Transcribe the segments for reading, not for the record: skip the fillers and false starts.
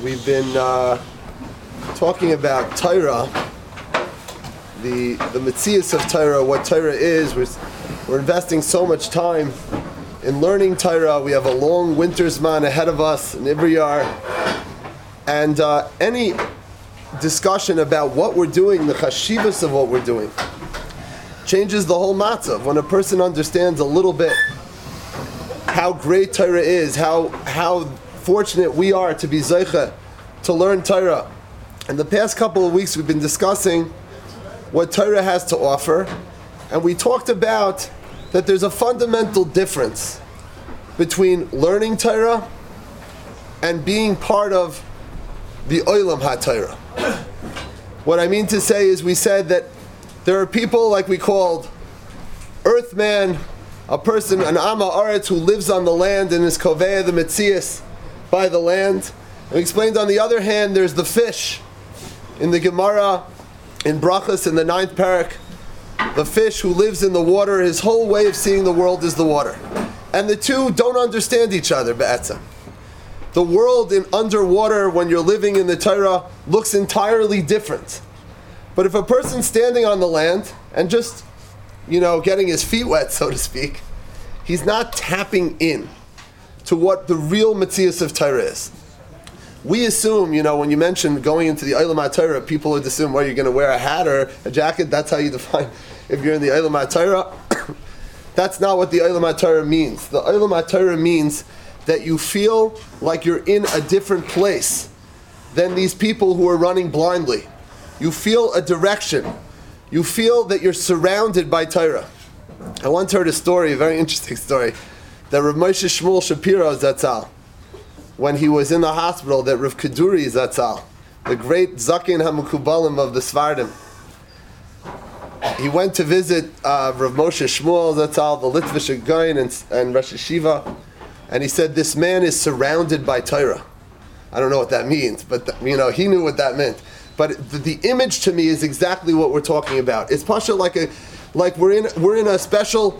We've been talking about Torah, the metzius of Torah, what Torah is. We're investing so much time in learning Torah. We have a long winter's man ahead of us in Ibriyar. And any discussion about what we're doing, the chashivas of what we're doing, changes the whole matzav. When a person understands a little bit how great Torah is, how fortunate we are to be zeicha, to learn Torah. In the past couple of weeks we've been discussing what Torah has to offer, and we talked about that there's a fundamental difference between learning Torah and being part of the Olam HaTorah. What I mean to say is, we said that there are people like we called earthman, a person, an Amma Aretz, who lives on the land and is Koveya, the Metzias, by the land. And we explained, on the other hand, there's the fish. In the Gemara, in Brachas, in the 9th parak, the fish who lives in the water, his whole way of seeing the world is the water. And the two don't understand each other, be'etzem. The world in underwater, when you're living in the Torah, looks entirely different. But if a person's standing on the land and just, getting his feet wet, so to speak, he's not tapping in to what the real metzius of Torah is. We assume, when you mention going into the Olam HaTorah, people would assume, you're going to wear a hat or a jacket. That's how you define if you're in the Olam HaTorah. That's not what the Olam HaTorah means. The Olam HaTorah means that you feel like you're in a different place than these people who are running blindly. You feel a direction. You feel that you're surrounded by Torah. I once heard a story, a very interesting story, that Rav Moshe Shmuel Shapiro Zatzal, when he was in the hospital, that Rav Kaduri Zatzal, the great Zakin HaMukubalim of the Svardim, he went to visit Rav Moshe Shmuel Zatzal, the Litvish Gaon and Rosh Hashiva, and he said, this man is surrounded by Torah. I don't know what that means, but he knew what that meant. But the image to me is exactly what we're talking about. It's pasha like we're in a special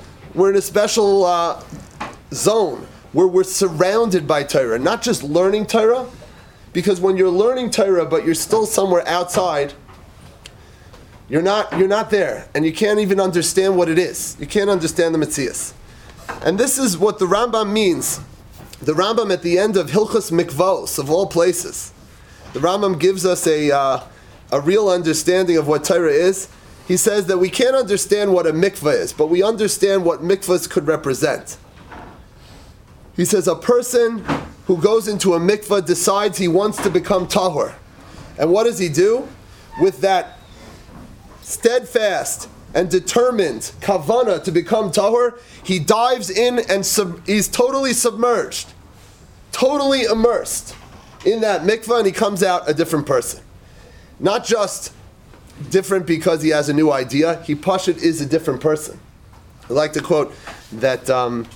zone where we're surrounded by Torah, not just learning Torah, because when you're learning Torah but you're still somewhere outside, you're not there, and you can't even understand what it is. You can't understand the metzius. And this is what the Rambam means. The Rambam at the end of Hilchos Mikvos, of all places, the Rambam gives us a real understanding of what Torah is. He says that we can't understand what a mikvah is, but we understand what mikvahs could represent. He says a person who goes into a mikvah decides he wants to become tahor. And what does he do? With that steadfast and determined kavana to become tahor, he dives in and he's totally submerged, totally immersed in that mikvah, and he comes out a different person. Not just different because he has a new idea, he pashut is a different person. I like to quote that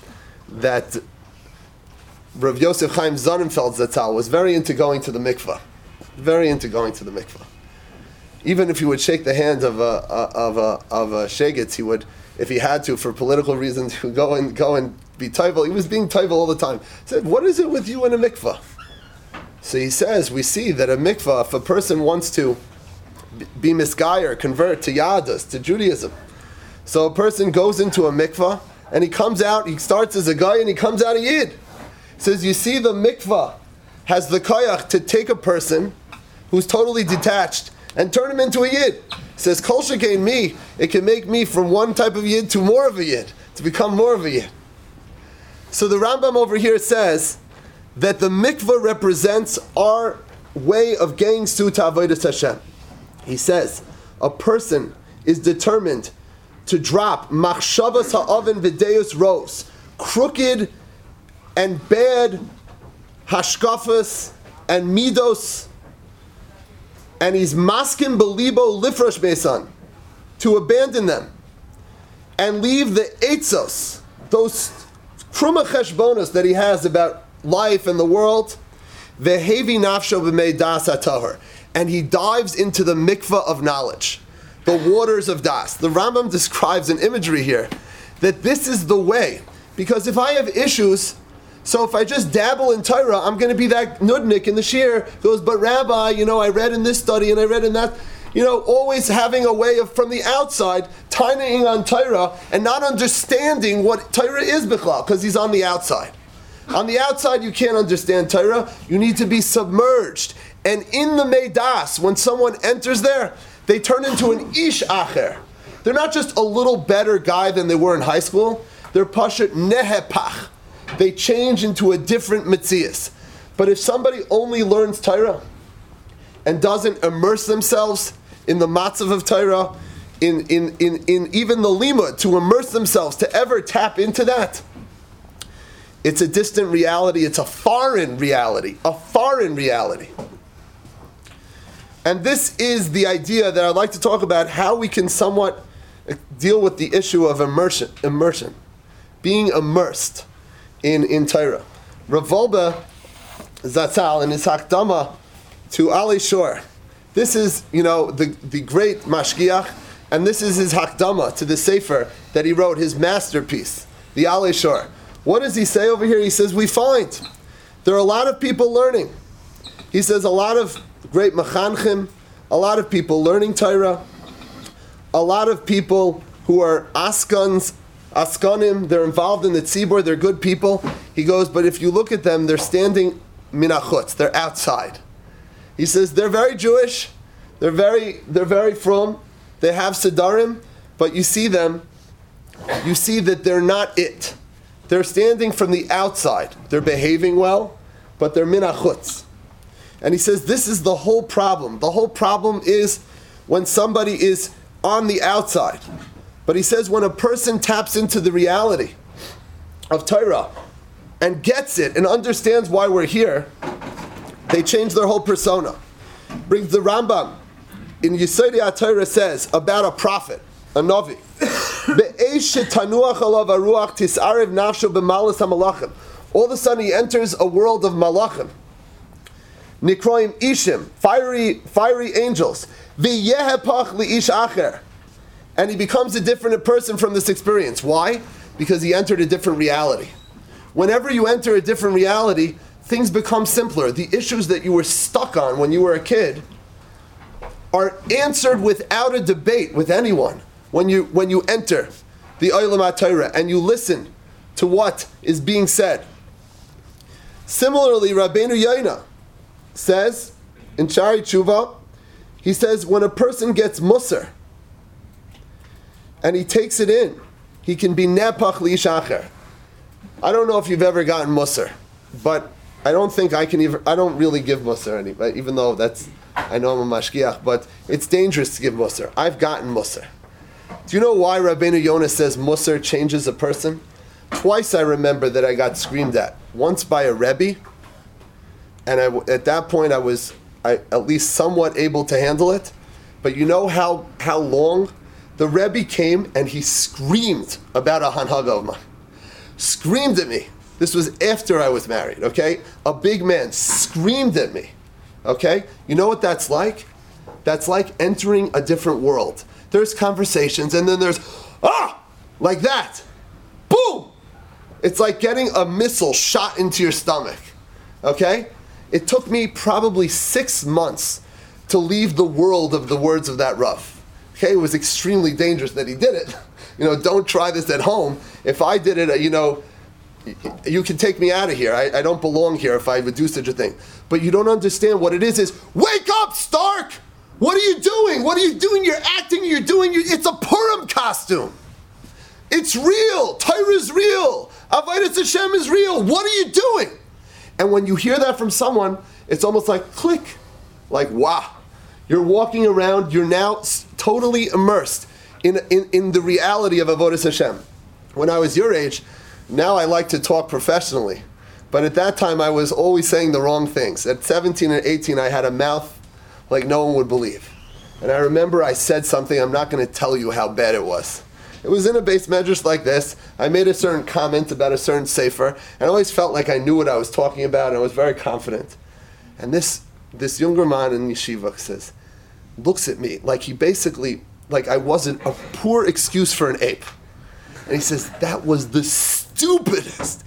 Rav Yosef Chaim Sonnenfeld Zatzal was very into going to the mikvah. Very into going to the mikvah. Even if he would shake the hand of a shegitz, he would, if he had to, for political reasons, he would go and be tayvel. He was being tayvel all the time. He said, what is it with you in a mikvah? So he says, we see that a mikvah, if a person wants to be misgayer, convert to Yadus, to Judaism, so a person goes into a mikvah, and he comes out, he starts as a guy, and he comes out a yid. He says, you see, the mikvah has the koyach to take a person who's totally detached and turn him into a yid. He says, kol shekein me, it can make me from one type of yid to more of a yid, to become more of a yid. So the Rambam over here says that the mikvah represents our way of getting to avodas Hashem. He says, a person is determined to drop machshavas ha'oven v'deus ros, crooked and bad hashkafas and midos, and he's maskim belibo lifrosh besan, to abandon them and leave the eitzos, those kruma cheshbonos that he has about life and the world, vehevi nafsho b'mei das hatahor, and he dives into the mikvah of knowledge, the waters of das. The Rambam describes an imagery here that this is the way, because if I have issues, So if I just dabble in Torah, I'm going to be that nudnik in the shir. Goes, but Rabbi, I read in this study and I read in that. Always having a way of, from the outside, tinying on Torah and not understanding what Torah is bichlal, because he's on the outside. On the outside, you can't understand Torah. You need to be submerged. And in the Meidas, when someone enters there, they turn into an ish acher. They're not just a little better guy than they were in high school. They're pashat nehepach. They change into a different metzias. But if somebody only learns Torah and doesn't immerse themselves in the matzav of Torah, in even the limud, to immerse themselves, to ever tap into that, it's a distant reality. It's a foreign reality. A foreign reality. And this is the idea that I'd like to talk about, how we can somewhat deal with the issue of immersion, being immersed in Torah. Rav Wolbe Zatzal in his Hakdama to Ali Shor. This is, the great mashgiach, and this is his Hakdama to the Sefer that he wrote, his masterpiece, the Ali Shor. What does he say over here? He says, we find there are a lot of people learning. He says a lot of great machanchim, a lot of people learning Torah, a lot of people who are askanim, they're involved in the tzibur, they're good people. He goes, but if you look at them, they're standing minachutz, they're outside. He says they're very Jewish, they're very frum, they have sedarim, but you see them, you see that they're not it. They're standing from the outside. They're behaving well, but they're minachutz. And he says this is the whole problem. The whole problem is when somebody is on the outside. But he says when a person taps into the reality of Torah and gets it and understands why we're here, they change their whole persona. Brings the Rambam in Yesodei HaTorah says about a prophet, a Navi. All of a sudden he enters a world of malachim. Nikroim ishim, fiery angels. V'yehepach li'ish acher. And he becomes a different person from this experience. Why? Because he entered a different reality. Whenever you enter a different reality, things become simpler. The issues that you were stuck on when you were a kid are answered without a debate with anyone. When you enter the Olam HaTorah and you listen to what is being said. Similarly, Rabbeinu Yoina says in Shari Tshuva, he says when a person gets musar and he takes it in, he can be nepach li'ish acher. I don't know if you've ever gotten musar, but I don't think I can even. I don't really give musar anyway, even though I know I'm a mashgiach, but it's dangerous to give musar. I've gotten musar. Do you know why Rabbeinu Yonah says musar changes a person? Twice I remember that I got screamed at. Once by a Rebbe, and at that point I was at least somewhat able to handle it. But you know how long? The Rebbe came and he screamed about a hanhaga of mine. Screamed at me. This was after I was married, okay? A big man screamed at me, okay? You know what that's like? That's like entering a different world. There's conversations and then there's, like that. Boom! It's like getting a missile shot into your stomach, okay? It took me probably 6 months to leave the world of the words of that Rav. Okay, it was extremely dangerous that he did it. Don't try this at home. If I did it, you can take me out of here. I don't belong here if I would do such a thing. But you don't understand what it is wake up, Stark! What are you doing? What are you doing? You're acting, it's a Purim costume. It's real. Torah is real. Avodas Hashem is real. What are you doing? And when you hear that from someone, it's almost like click. Like, wow. You're walking around, you're now totally immersed in the reality of Avodas Hashem. When I was your age, now I like to talk professionally. But at that time, I was always saying the wrong things. At 17 and 18, I had a mouth like no one would believe. And I remember I said something, I'm not going to tell you how bad it was. It was in a base medrash like this. I made a certain comment about a certain sefer, and I always felt like I knew what I was talking about, and I was very confident. And this younger man in yeshiva looks at me like he basically, like I wasn't a poor excuse for an ape. And he says, that was the stupidest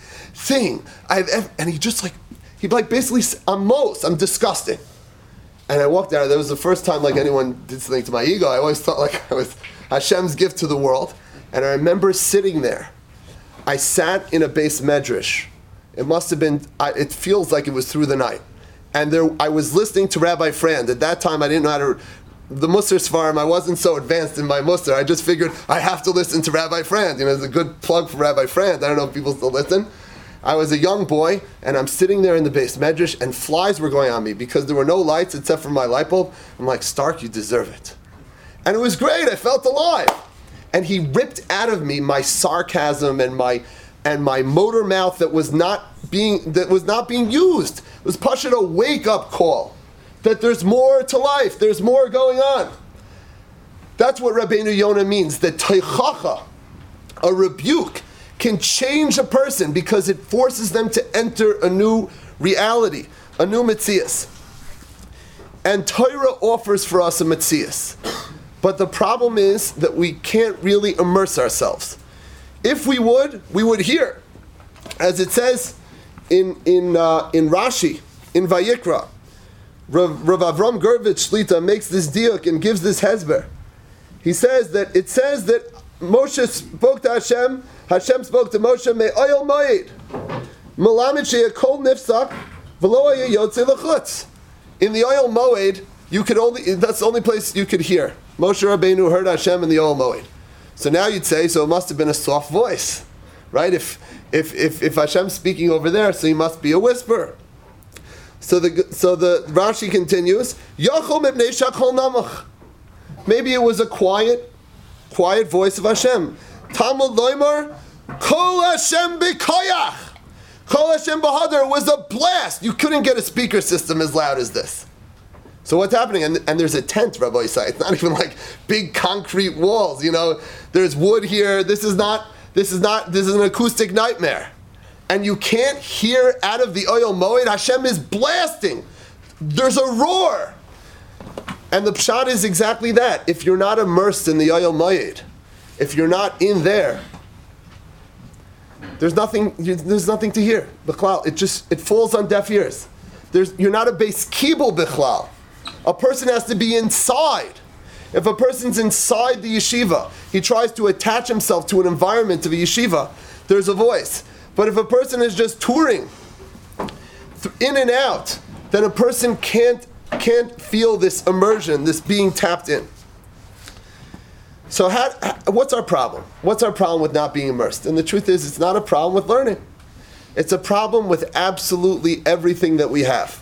thing I've ever, and he'd like basically, I'm disgusting. And I walked out, that was the first time like anyone did something to my ego. I always thought like I was Hashem's gift to the world. And I remember sitting there. I sat in a base medrash. It must have been, it feels like it was through the night. And I was listening to Rabbi Frand. At that time I didn't know how to, the Musar Svarim, I wasn't so advanced in my Musar. I just figured I have to listen to Rabbi Frand. You know, it's a good plug for Rabbi Frand. I don't know if people still listen. I was a young boy, and I'm sitting there in the base medrash, and flies were going on me because there were no lights except for my light bulb. I'm like, Stark, you deserve it. And it was great. I felt alive. And he ripped out of me my sarcasm and my motor mouth that was not being used. It was Pashut a wake-up call that there's more to life. There's more going on. That's what Rabbeinu Yonah means. That teichacha, a rebuke, can change a person because it forces them to enter a new reality, a new metzias. And Torah offers for us a metzias. But the problem is that we can't really immerse ourselves. If we would hear, as it says in Rashi, in Vayikra, Rav Avram Gurvitch Shlita makes this diuk and gives this hezber. It says that Moshe spoke to Hashem, Hashem spoke to Moshe, Me'oyel moed, Melamed she'yakol nifsak, v'lo haya yotze l'chutz. In the Oyel Moed, that's the only place you could hear. Moshe Rabbeinu heard Hashem in the Oyel Moed. So now you'd say, so it must have been a soft voice, right? If Hashem's speaking over there, so he must be a whisper. So the Rashi continues, Yachol mipnei shakol namach. Maybe it was a quiet voice of Hashem. Talmud loymar, Kol Hashem b'koyach. Kol Hashem b'hadar was a blast. You couldn't get a speaker system as loud as this. So what's happening? And there's a tent, Rabbi Yisai. It's not even like big concrete walls. You know, there's wood here. This is an acoustic nightmare. And you can't hear out of the Oyel Moed. Hashem is blasting. There's a roar. And the pshat is exactly that. If you're not immersed in the Oyel Moed, if you're not in there, there's nothing to hear. Bichlal, it falls on deaf ears. You're not a beis kibul bichlal. A person has to be inside. If a person's inside the yeshiva, he tries to attach himself to an environment of a yeshiva, there's a voice. But if a person is just touring in and out, then a person can't feel this immersion, this being tapped in. So what's our problem? What's our problem with not being immersed? And the truth is, it's not a problem with learning. It's a problem with absolutely everything that we have.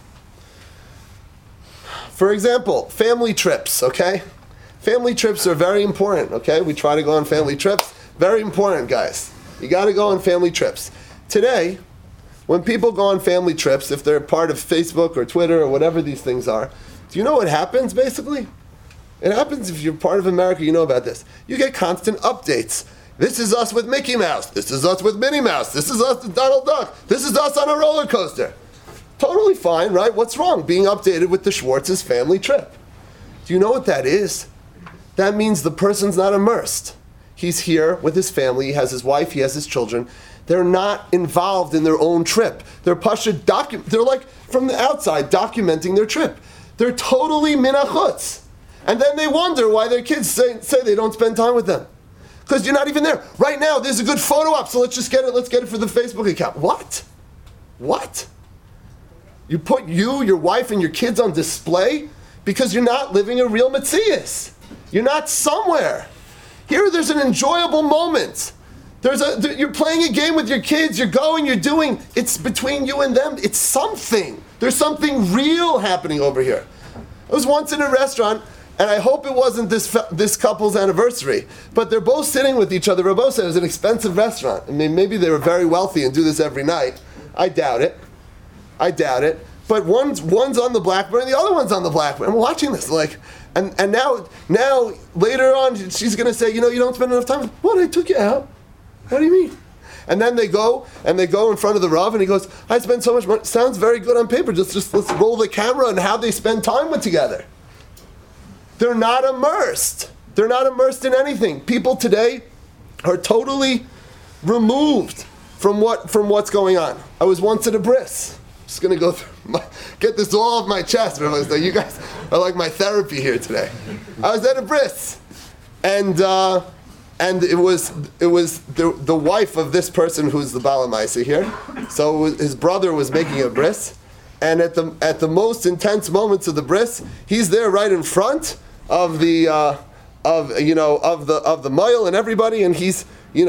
For example, family trips, okay? Family trips are very important, okay? We try to go on family trips. Very important, guys. You got to go on family trips. Today, when people go on family trips, if they're part of Facebook or Twitter or whatever these things are, do you know what happens, basically? It happens if you're part of America, you know about this. You get constant updates. This is us with Mickey Mouse. This is us with Minnie Mouse. This is us with Donald Duck. This is us on a roller coaster. Totally fine, right? What's wrong? Being updated with the Schwartz's family trip. Do you know what that is? That means the person's not immersed. He's here with his family. He has his wife. He has his children. They're not involved in their own trip. They're they're like from the outside documenting their trip. They're totally minachutz. And then they wonder why their kids say they don't spend time with them. Because you're not even there. Right now, there's a good photo op, so let's get it for the Facebook account. What? You put your wife, and your kids on display because you're not living a real metzias. You're not somewhere. Here, there's an enjoyable moment. You're playing a game with your kids. You're going. You're doing. It's between you and them. It's something. There's something real happening over here. I was once in a restaurant, and I hope it wasn't this couple's anniversary, but they're both sitting with each other. Rabbi said it was an expensive restaurant. I mean, maybe they were very wealthy and do this every night. I doubt it. But one's on the Blackberry, and the other one's on the Blackberry. I'm watching this, and now later on, she's going to say, you don't spend enough time. What? I took you out. What do you mean? And then they go in front of the Rav, and he goes, I spend so much money. Sounds very good on paper. Just let's roll the camera and how they spend time with together. They're not immersed. They're not immersed in anything. People today are totally removed from what's going on. I was once at a bris. Just gonna go through get this all off my chest. You guys are like my therapy here today. I was at a bris, and it was the wife of this person who's the Bala Maisa here. So his brother was making a bris, and at the most intense moments of the bris, he's there right in front of the mile and everybody, and he's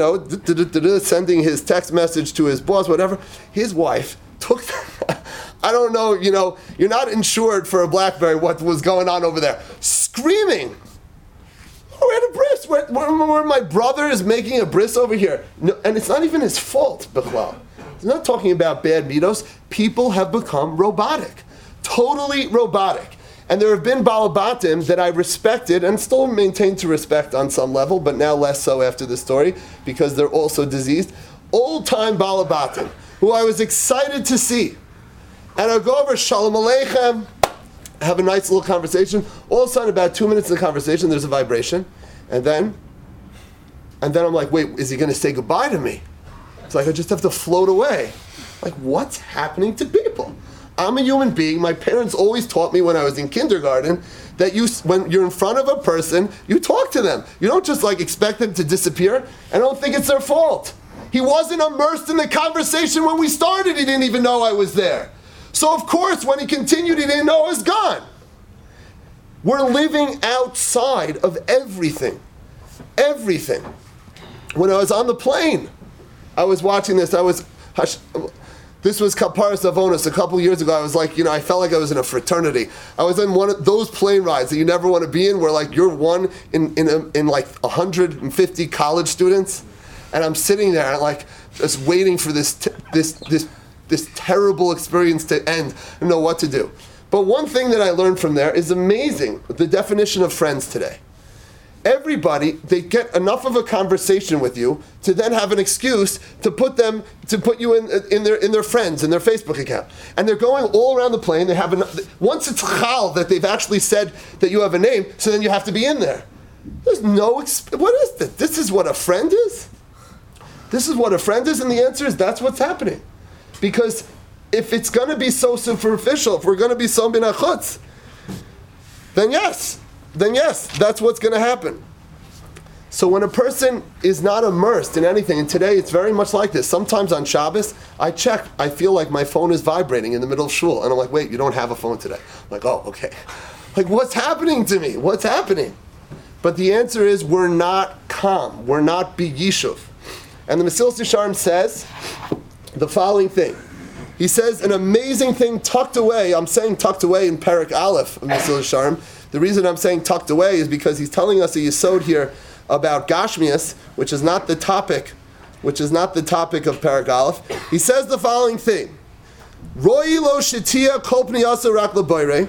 sending his text message to his boss, whatever. His wife took. I don't know, you're not insured for a BlackBerry what was going on over there. Screaming. We're at a bris. Where my brother is making a bris over here. No, and it's not even his fault, Bechlal. He's not talking about bad midos. People have become robotic. Totally robotic. And there have been Balabatim that I respected and still maintain to respect on some level, but now less so after the story because they're also diseased. Old-time Balabatim, who I was excited to see. And I'll go over Shalom Aleichem, have a nice little conversation. All of a sudden, about 2 minutes in the conversation, there's a vibration. And then I'm like, wait, is he going to say goodbye to me? It's like I just have to float away. Like, what's happening to people? I'm a human being. My parents always taught me when I was in kindergarten that when you're in front of a person, you talk to them. You don't just expect them to disappear. I don't think it's their fault. He wasn't immersed in the conversation when we started. He didn't even know I was there. So of course, when he continued, he didn't know I was gone. We're living outside of everything. Everything. When I was on the plane, I was watching this. This was Kaparas Avonis a couple years ago. I was I felt like I was in a fraternity. I was in one of those plane rides that you never want to be in, where you're one in 150 college students, and I'm sitting there just waiting for this terrible experience to end. I don't know what to do. But one thing that I learned from there is amazing, the definition of friends today. Everybody, they get enough of a conversation with you to then have an excuse to put you in their friends, in their Facebook account. And they're going all around the plane. They have once it's chal that they've actually said that you have a name, so then you have to be in there. There's no, what is this? This is what a friend is? This is what a friend is? And the answer is that's what's happening. Because if it's going to be so superficial, if we're going to be so min hachutz, then yes, that's what's going to happen. So when a person is not immersed in anything, and today it's very much like this. Sometimes on Shabbos, I check, I feel like my phone is vibrating in the middle of shul, and I'm like, wait, you don't have a phone today. I'm like, oh, okay. What's happening to me? What's happening? But the answer is we're not calm. We're not b'yishuv. And the Mesilas Yesharim says the following thing. He says an amazing thing tucked away. I'm saying tucked away in Perek Aleph of Mesilas Yesharim. The reason I'm saying tucked away is because he's telling us a yesod here about Gashmias, which is not the topic of Perek Aleph. He says the following thing. Roi lo shetia kol pniyasa rak leboirei.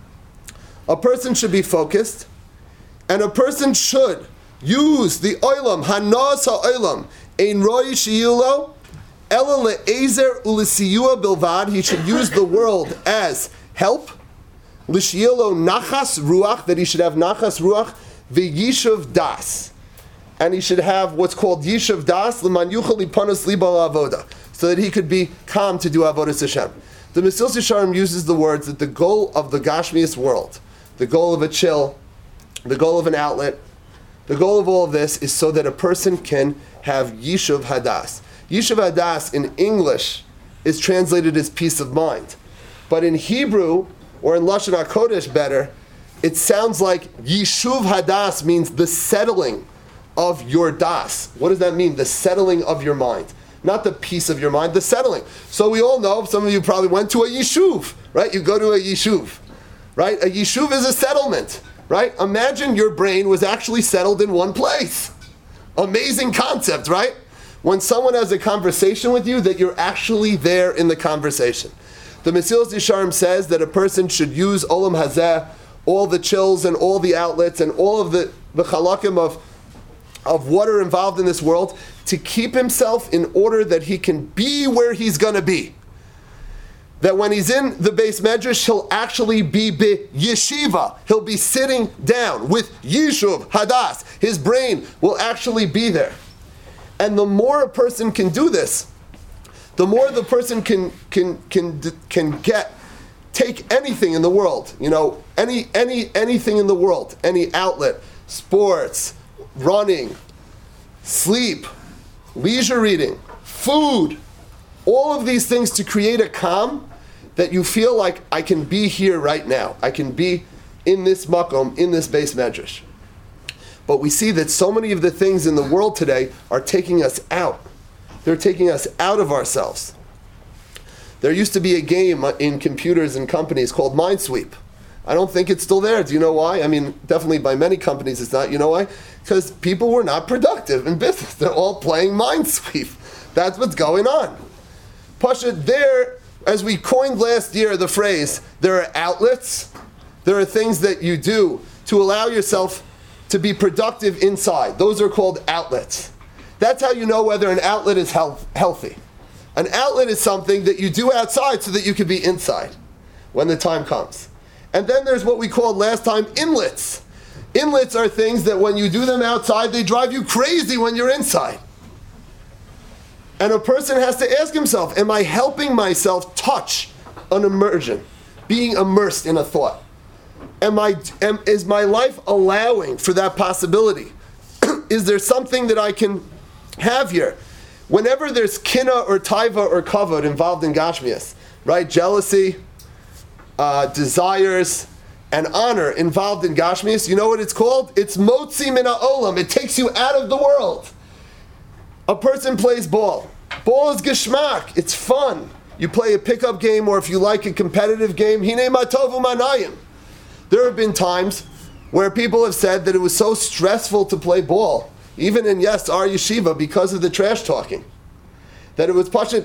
A person should be focused, and a person should use the oilam, hanas ha'oilam, ein roi sheyulo, ela le'ezer u'lesiyua bilvad. He should use the world as help, l'sheyulo nachas ruach, that he should have nachas ruach, v'yishuv das. And he should have what's called yishuv das, l'man yuchal lipanos liba la'avoda, so that he could be calm to do avodas Hashem. The Mesilas Yesharim uses the words that the goal of the Gashmias world, the goal of a chill, the goal of an outlet, the goal of all of this is so that a person can have Yishuv Hadas. Yishuv Hadas in English is translated as peace of mind. But in Hebrew, or in Lashon HaKodesh better, it sounds like Yishuv Hadas means the settling of your das. What does that mean? The settling of your mind. Not the peace of your mind, the settling. So we all know, some of you probably went to a yishuv, right? You go to a yishuv, right? A yishuv is a settlement, right? Imagine your brain was actually settled in one place. Amazing concept, right? When someone has a conversation with you, that you're actually there in the conversation. The Mesilas Yesharim says that a person should use Olam Hazeh, all the chills and all the outlets and all of the chalakim of what are involved in this world to keep himself in order that he can be where he's going to be. That when he's in the Beis Medrash, he'll actually be yeshiva. He'll be sitting down with Yishuv Hadas. His brain will actually be there. And the more a person can do this, the more the person can take anything in the world, anything in the world, any outlet, sports, running, sleep, leisure reading, food, all of these things to create a calm that you feel like I can be here right now. I can be in this makom, in this base medrash. But we see that so many of the things in the world today are taking us out. They're taking us out of ourselves. There used to be a game in computers and companies called Minesweep. I don't think it's still there. Do you know why? I mean, definitely by many companies it's not. You know why? Because people were not productive in business. They're all playing Minesweep. That's what's going on. Pasha, there, as we coined last year the phrase, there are outlets, there are things that you do to allow yourself to be productive inside. Those are called outlets. That's how you know whether an outlet is healthy. An outlet is something that you do outside so that you can be inside when the time comes. And then there's what we called last time inlets. Inlets are things that when you do them outside, they drive you crazy when you're inside. And a person has to ask himself, am I helping myself touch an immersion, being immersed in a thought? Is my life allowing for that possibility? Is there something that I can have here? Whenever there's kina or taiva or kavod involved in gashmias, right? Jealousy, desires, and honor involved in gashmias, you know what it's called? It's motzi min ha'olam. It takes you out of the world. A person plays ball. Ball is geschmack. It's fun. You play a pickup game, or if you like a competitive game, hinei ma tovu manayim. There have been times where people have said that it was so stressful to play ball, even in our yeshiva, because of the trash talking, that it was pushing.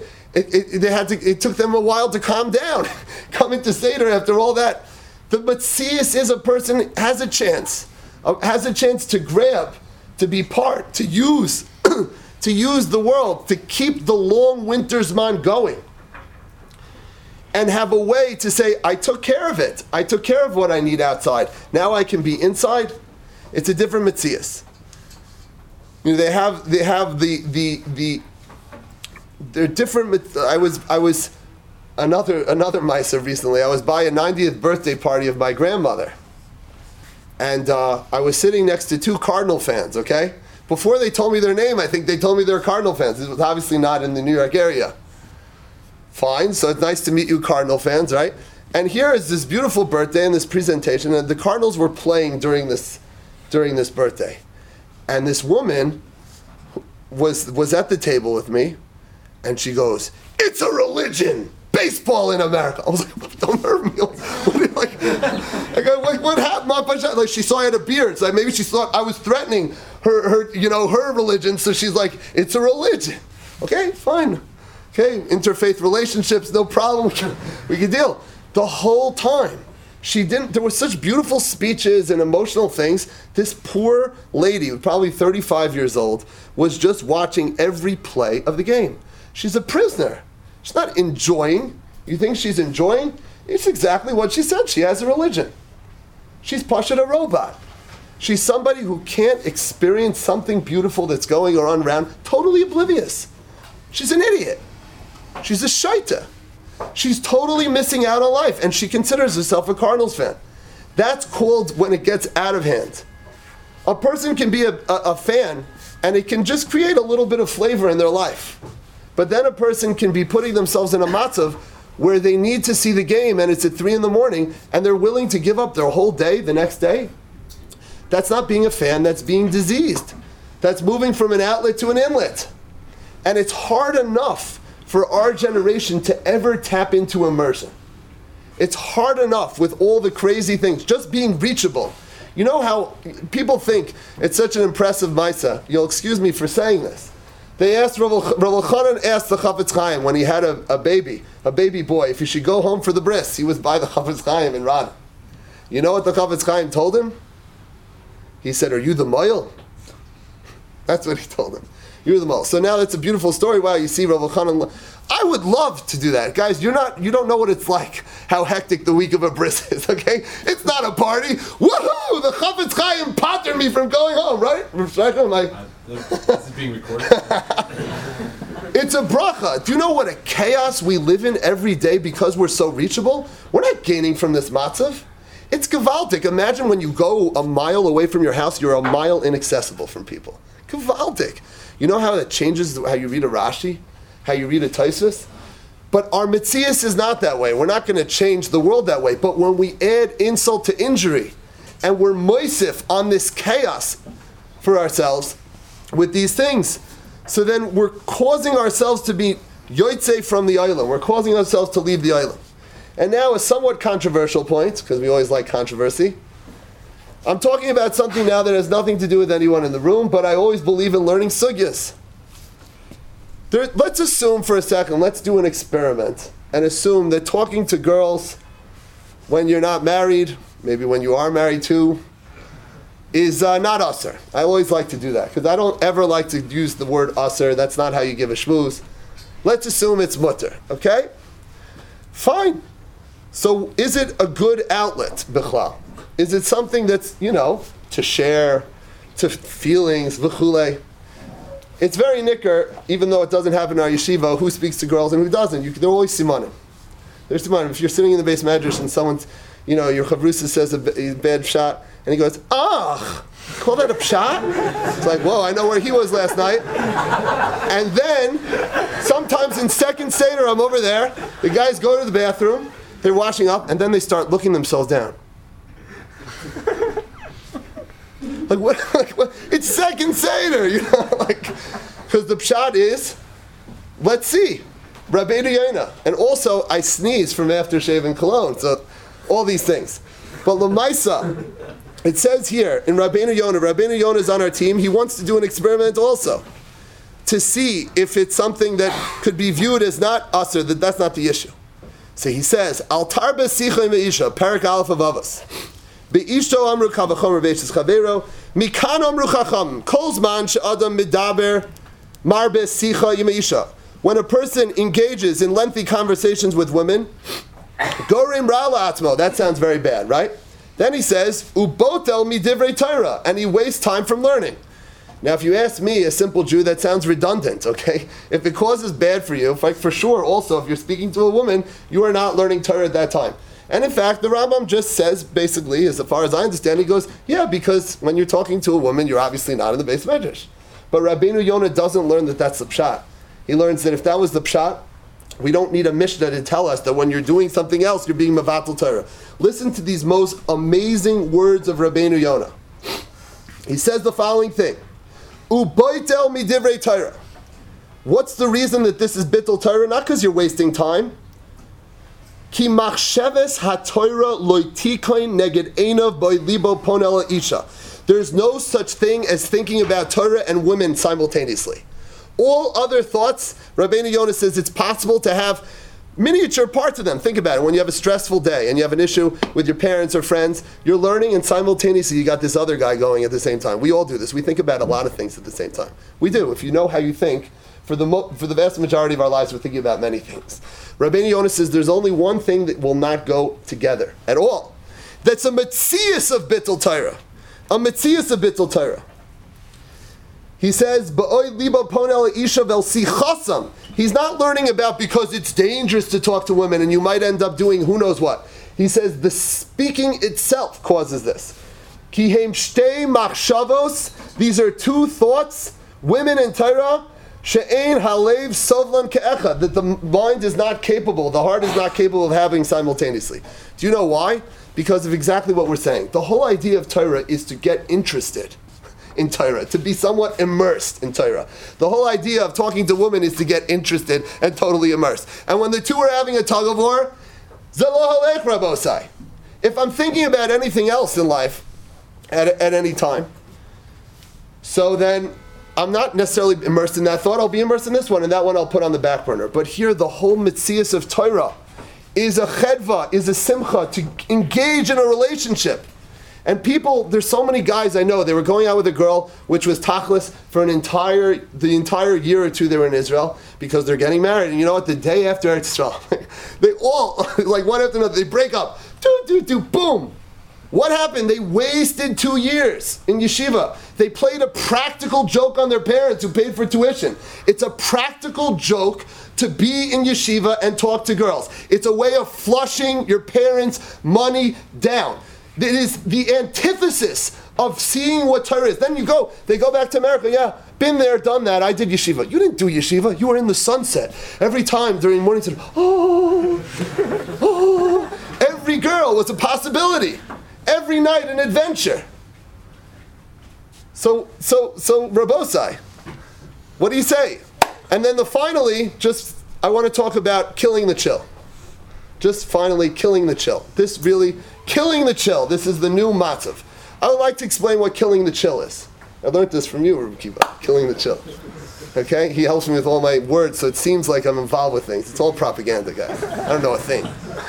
It took them a while to calm down, coming to Seder after all that. The Matzias is a person has a chance to grab, to be part, to use, to use the world, to keep the long winter's man going. And have a way to say, I took care of it. I took care of what I need outside. Now I can be inside. It's a different Metzias. They have they're different. I was another Meiser recently. I was by a 90th birthday party of my grandmother. And I was sitting next to two Cardinal fans, okay? Before they told me their name, I think they told me they were Cardinal fans. It was obviously not in the New York area. Fine, so it's nice to meet you Cardinal fans, right? And here is this beautiful birthday and this presentation, and the Cardinals were playing during this birthday. And this woman was at the table with me, and she goes, "It's a religion, baseball in America." I was like, "Don't hurt me." I go, what happened? Like, she saw I had a beard, so maybe she thought I was threatening her religion, so she's like, "It's a religion." Okay, fine. Okay, interfaith relationships, no problem. We can deal. The whole time, there were such beautiful speeches and emotional things. This poor lady, probably 35 years old, was just watching every play of the game. She's a prisoner. She's not enjoying. You think she's enjoying? It's exactly what she said. She has a religion. She's Pashat a robot. She's somebody who can't experience something beautiful that's going on around, totally oblivious. She's an idiot. She's a shaita. She's totally missing out on life, and she considers herself a Cardinals fan. That's called when it gets out of hand. A person can be a fan, and it can just create a little bit of flavor in their life. But then a person can be putting themselves in a matzav where they need to see the game, and it's at 3 a.m, and they're willing to give up their whole day the next day. That's not being a fan, that's being diseased. That's moving from an outlet to an inlet. And it's hard enough for our generation to ever tap into immersion. It's hard enough with all the crazy things, just being reachable. You know how people think it's such an impressive Maisa. You'll excuse me for saying this. They asked, Rav Elchanan asked the Chafetz Chaim when he had a baby boy, if he should go home for the bris. He was by the Chafetz Chaim in Rana. You know what the Chafetz Chaim told him? He said, "Are you the moil?" That's what he told him. You're the most. So now that's a beautiful story. Wow, you see Rav Elchanan. I would love to do that. Guys, you don't know what it's like, how hectic the week of a bris is, okay? It's not a party. Woohoo! The Chafetz Chaim patterned me from going home, right? This is being recorded. It's a bracha. Do you know what a chaos we live in every day because we're so reachable? We're not gaining from this matzav. It's gewaltic. Imagine when you go a mile away from your house, you're a mile inaccessible from people. Gewaltic. You know how that changes how you read a Rashi? How you read a Tosfos? But our Metzias is not that way. We're not going to change the world that way. But when we add insult to injury, and we're moisif on this chaos for ourselves with these things, so then we're causing ourselves to be yotzei from the island. We're causing ourselves to leave the island. And now a somewhat controversial point, because we always like controversy. I'm talking about something now that has nothing to do with anyone in the room, but I always believe in learning sugyas. Let's assume for a second, let's do an experiment, and assume that talking to girls when you're not married, maybe when you are married too, is not aser. I always like to do that, because I don't ever like to use the word aser. That's not how you give a shmooze. Let's assume it's mutter, okay? Fine. So is it a good outlet, bichlal? Is it something that's, to share, to feelings, v'chulei? It's very nicker, even though it doesn't happen in our yeshiva, who speaks to girls and who doesn't. There are always simanim. There's simanim. If you're sitting in the base medrash and someone's, your chavrusa says a bad pshat, and he goes, call that a pshat? It's like, whoa, I know where he was last night. And then, sometimes in second seder, I'm over there, the guys go to the bathroom, they're washing up, and then they start looking themselves down. Like what? It's second seder, because the pshat is, let's see, Rabbeinu Yonah, and also I sneeze from after shaving cologne, so all these things. But Lamaisa, it says here in Rabbeinu Yonah is on our team. He wants to do an experiment also to see if it's something that could be viewed as not aser, that's not the issue. So he says, Al tarbe sicha meisha, parak aleph of Avos. Beishto amru kavachomer veishis chavero, mikan amru chacham, kol zman she'adam midaber marbe sicha imeisha. When a person engages in lengthy conversations with women, gorim ra'la atmo, that sounds very bad, right? Then he says, ubotel midivrei Torah, and he wastes time from learning. Now, if you ask me, a simple Jew, that sounds redundant, okay? If it causes bad for you, for sure, also, if you're speaking to a woman, you are not learning Torah at that time. And in fact, the Rambam just says, basically, as far as I understand, he goes, yeah, because when you're talking to a woman, you're obviously not in the base medrash. But Rabbeinu Yonah doesn't learn that that's the pshat. He learns that if that was the pshat, we don't need a Mishnah to tell us that when you're doing something else, you're being mevatel Torah. Listen to these most amazing words of Rabbeinu Yonah. He says the following thing. Uboitel midivrei Torah. What's the reason that this is bittul Torah? Not because you're wasting time. Ki machsheves ha-Torah loitikoin neged einav boi libo ponela isha. There's no such thing as thinking about Torah and women simultaneously. All other thoughts, Rabbeinu Yonah says it's possible to have miniature parts of them. Think about it. When you have a stressful day and you have an issue with your parents or friends, you're learning and simultaneously you got this other guy going at the same time. We all do this. We think about a lot of things at the same time. We do. If you know how you think, for the vast majority of our lives, we're thinking about many things. Rabbeinu Yonah says there's only one thing that will not go together at all. That's a metzias of bittul Torah. A metzias of bittul Torah. He says, "Ba'oy liba ponel isha vel sichasam." He's not learning about because it's dangerous to talk to women and you might end up doing who knows what. He says the speaking itself causes this. Ki heim shtei machshavos. These are two thoughts, women and Torah. She'ein halev sovlan ke'echad, that the mind is not capable, the heart is not capable of having simultaneously. Do you know why? Because of exactly what we're saying. The whole idea of Torah is to get interested in Torah, to be somewhat immersed in Torah. The whole idea of talking to women is to get interested and totally immersed. And when the two are having a tug of war, zelo halech rabosai. If I'm thinking about anything else in life at any time, so then I'm not necessarily immersed in that thought. I'll be immersed in this one, and that one I'll put on the back burner. But here, the whole metzias of Torah is a chedva, is a simcha, to engage in a relationship. And people, there's so many guys I know, they were going out with a girl, which was tachlis for the entire year or two they were in Israel, because they're getting married. And you know what? The day after Eretz Yisrael, they all, like one after another, they break up. Boom. What happened? They wasted 2 years in yeshiva. They played a practical joke on their parents who paid for tuition. It's a practical joke to be in yeshiva and talk to girls. It's a way of flushing your parents' money down. It is the antithesis of seeing what Torah is. Then they go back to America. Yeah, been there, done that. I did yeshiva. You didn't do yeshiva. You were in the sunset. Every time during morning, said, oh. Every girl was a possibility. Every night an adventure. So Rabosai, what do you say? And then finally, I want to talk about killing the chill. Just finally killing the chill. Killing the chill. This is the new matzav. I would like to explain what killing the chill is. I learned this from you, Rabbi Kiva. Killing the chill. Okay? He helps me with all my words, so it seems like I'm involved with things. It's all propaganda, guys. I don't know a thing.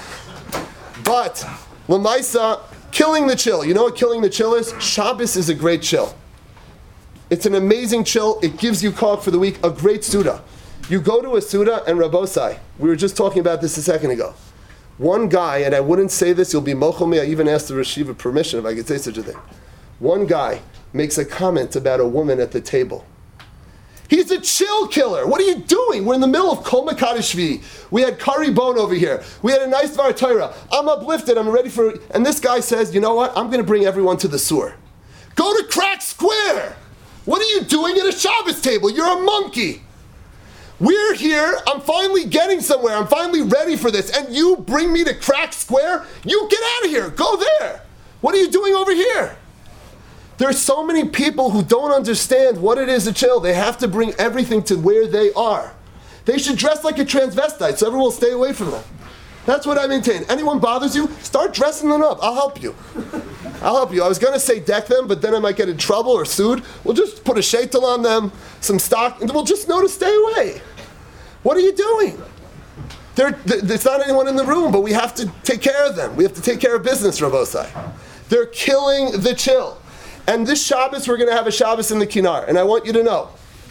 But, Lamaisa, killing the chill. You know what killing the chill is? Shabbos is a great chill. It's an amazing chill. It gives you call for the week. A great Suda. You go to a Suda and Rabosai. We were just talking about this a second ago. One guy, and I wouldn't say this, you'll be mochel me, I even asked the Rashiva permission if I could say such a thing. One guy makes a comment about a woman at the table. He's a chill killer. What are you doing? We're in the middle of Kol Mekadosh Shvi. We had Kari Bone over here. We had a nice Dvar Torah. I'm uplifted. I'm ready for it. And this guy says, you know what? I'm going to bring everyone to the sewer. Go to Crack Square. What are you doing at a Shabbos table? You're a monkey. We're here. I'm finally getting somewhere. I'm finally ready for this. And you bring me to Crack Square? You get out of here. Go there. What are you doing over here? There's so many people who don't understand what it is to chill. They have to bring everything to where they are. They should dress like a transvestite so everyone will stay away from them. That's what I maintain. Anyone bothers you, start dressing them up. I'll help you. I was going to say deck them, but then I might get in trouble or sued. We'll just put a shaitel on them, some stock, and we'll just know to stay away. What are you doing? There's not anyone in the room, but we have to take care of them. We have to take care of business, Rabosai. They're killing the chill. And this Shabbos, we're going to have a Shabbos in the Kinar. And I want you to know,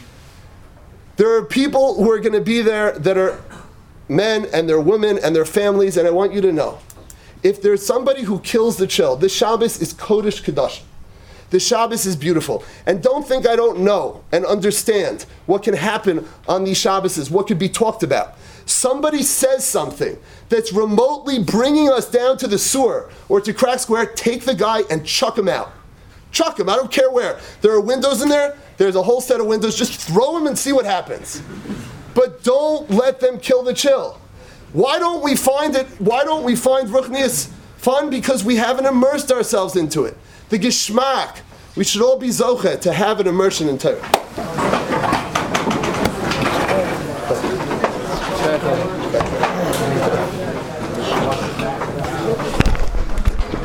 there are people who are going to be there that are men and their women and their families. And I want you to know, if there's somebody who kills the chill, this Shabbos is Kodesh Kedash. This Shabbos is beautiful. And don't think I don't know and understand what can happen on these Shabboses, what could be talked about. Somebody says something that's remotely bringing us down to the sewer or to Crack Square, take the guy and chuck him out. Chuck him, I don't care where. There are windows in there, there's a whole set of windows, just throw him and see what happens. But don't let them kill the chill. Why don't we find Ruchnius fun? Because we haven't immersed ourselves into it. The Geschmack, we should all be zoche to have an immersion in Torah.